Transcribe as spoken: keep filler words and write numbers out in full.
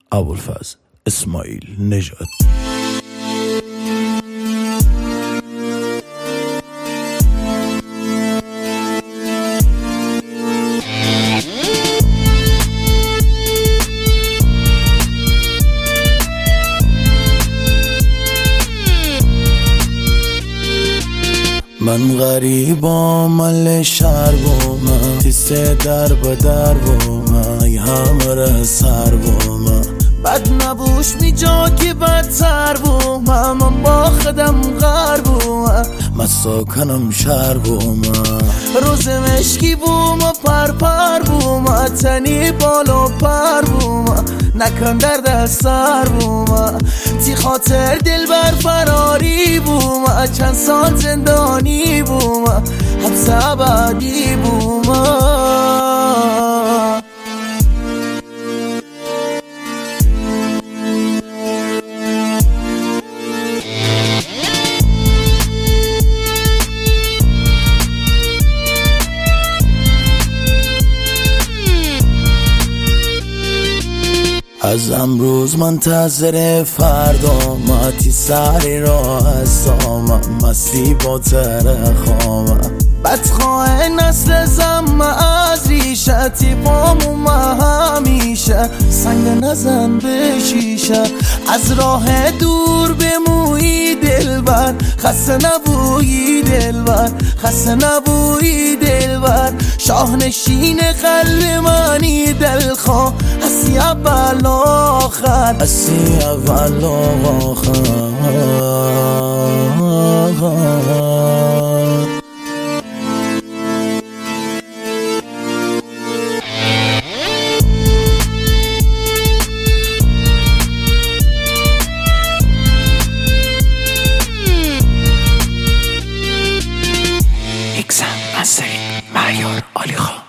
ابوالفضل اسماعیل نژاد. من غریبا مل شهر بومم، تیسه در با در بومم، ای همره سر بومم، بد نبوش می جا که بدتر بومم، من با خودم غر بومم، من ساکنم شهر بومم، روز مشکی بوم و پر پر بومم، تنی بالا پر بومم، نکن درد سر بومم، تی خاطر دل بر فراری بومم، چند سال زندانی بومم، حبس ابدی بومم. از امروز منتظر فردا، ماتی سری را هستم، مستی با ترخام، بدخواه نسل زم از ریشه، تیپامو همیشه سنگ نزن به شیشه، از راه دور بمویی دلبر، خسته نبویی دلبر، خسته نبویی دلبر، شاهنشین قلب منی دلخواه، هستی اول آخر، هستی اول آخر. اکسم مستری معیار عالی خواه.